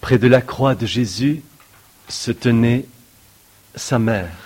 Près de la croix de Jésus se tenait sa mère.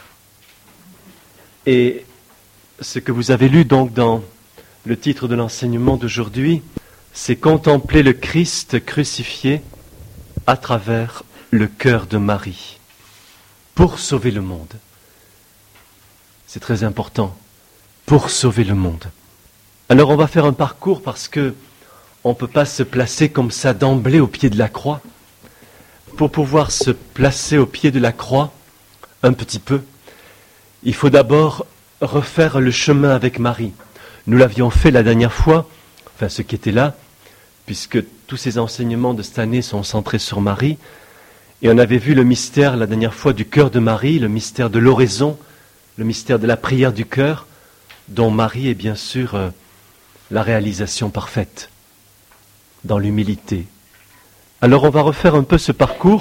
Et ce que vous avez lu donc dans le titre de l'enseignement d'aujourd'hui, c'est contempler le Christ crucifié à travers le cœur de Marie pour sauver le monde. C'est très important, pour sauver le monde. Alors on va faire un parcours parce que on ne peut pas se placer comme ça d'emblée au pied de la croix. Pour pouvoir se placer au pied de la croix, un petit peu, il faut d'abord refaire le chemin avec Marie. Nous l'avions fait la dernière fois, enfin ceux qui étaient là, puisque tous ces enseignements de cette année sont centrés sur Marie, et on avait vu le mystère la dernière fois du cœur de Marie, le mystère de l'oraison, le mystère de la prière du cœur, dont Marie est bien sûr la réalisation parfaite, dans l'humilité. Alors on va refaire un peu ce parcours,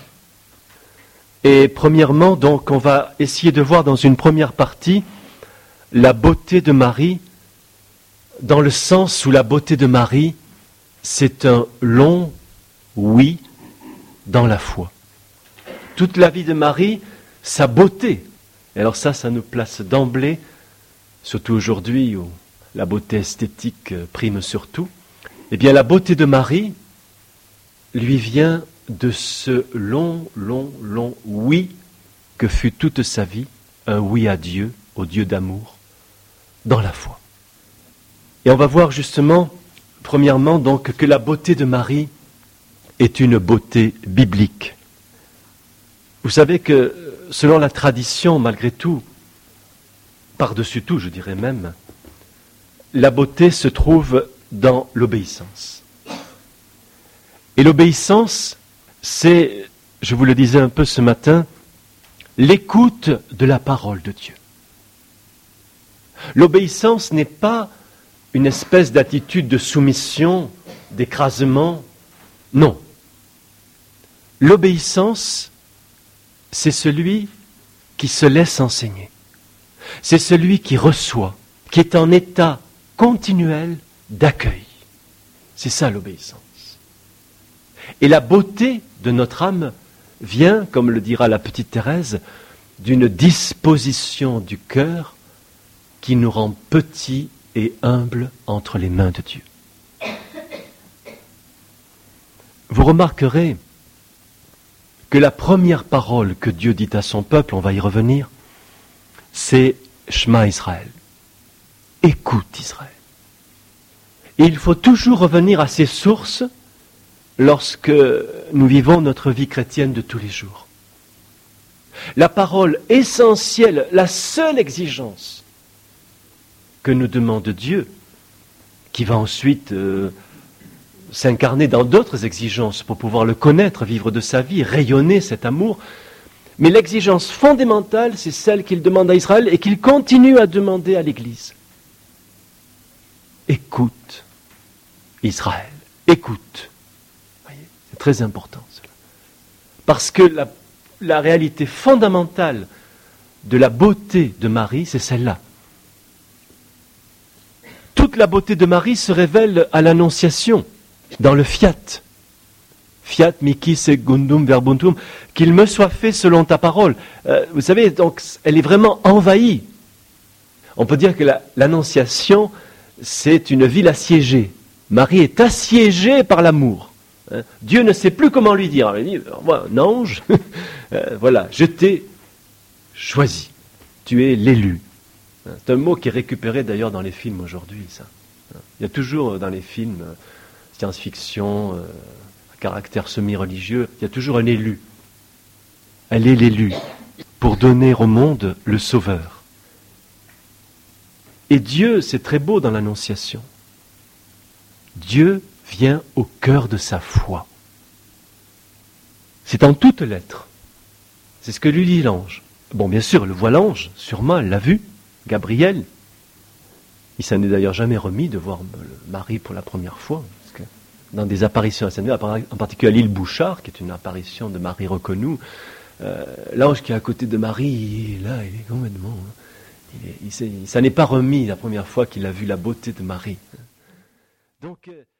et premièrement, donc, on va essayer de voir dans une première partie la beauté de Marie, dans le sens où la beauté de Marie, c'est un long oui dans la foi. Toute la vie de Marie, sa beauté, et alors ça nous place d'emblée, surtout aujourd'hui où la beauté esthétique prime sur tout, eh bien la beauté de Marie lui vient de ce long oui que fut toute sa vie, un oui à Dieu, au Dieu d'amour, dans la foi. Et on va voir justement, premièrement, donc, que la beauté de Marie est une beauté biblique. Vous savez que, selon la tradition, malgré tout, par-dessus tout, je dirais même, la beauté se trouve dans l'obéissance. Et l'obéissance, c'est, je vous le disais un peu ce matin, l'écoute de la parole de Dieu. L'obéissance n'est pas une espèce d'attitude de soumission, d'écrasement. Non. L'obéissance, c'est celui qui se laisse enseigner. C'est celui qui reçoit, qui est en état continuel d'accueil. C'est ça l'obéissance. Et la beauté de notre âme vient, comme le dira la petite Thérèse, d'une disposition du cœur qui nous rend petits et humbles entre les mains de Dieu. Vous remarquerez que la première parole que Dieu dit à son peuple, on va y revenir, c'est « Shema Israël ». Écoute Israël. Et il faut toujours revenir à ces sources lorsque nous vivons notre vie chrétienne de tous les jours. La parole essentielle, la seule exigence que nous demande Dieu, qui va ensuite s'incarner dans d'autres exigences pour pouvoir le connaître, vivre de sa vie, rayonner cet amour. Mais l'exigence fondamentale, c'est celle qu'il demande à Israël et qu'il continue à demander à l'Église. Écoute, Israël, écoute. Voyez, c'est très important cela. Parce que la réalité fondamentale de la beauté de Marie, c'est celle-là. Toute la beauté de Marie se révèle à l'Annonciation, dans le Fiat. Fiat mihi secundum verbuntum, qu'il me soit fait selon ta parole. Vous savez, donc, elle est vraiment envahie. On peut dire que l'Annonciation, c'est une ville assiégée. Marie est assiégée par l'amour. Dieu ne sait plus comment lui dire. Il dit, moi, un ange, voilà, je t'ai choisi. Tu es l'élu. C'est un mot qui est récupéré d'ailleurs dans les films aujourd'hui, ça. Il y a toujours dans les films science-fiction, à caractère semi-religieux, il y a toujours un élu. Elle est l'élu pour donner au monde le Sauveur. Et Dieu, c'est très beau dans l'Annonciation. Dieu vient au cœur de sa foi. C'est en toutes lettres. C'est ce que lui dit l'ange. Bon, bien sûr, le voit l'ange, sûrement, elle l'a vu. Gabriel, il s'en est d'ailleurs jamais remis de voir Marie pour la première fois, parce que dans des apparitions à Sainte-Mère, en particulier à l'île Bouchard, qui est une apparition de Marie reconnue, l'ange qui est à côté de Marie, là, il est complètement... il s'en est pas remis la première fois qu'il a vu la beauté de Marie. Donc...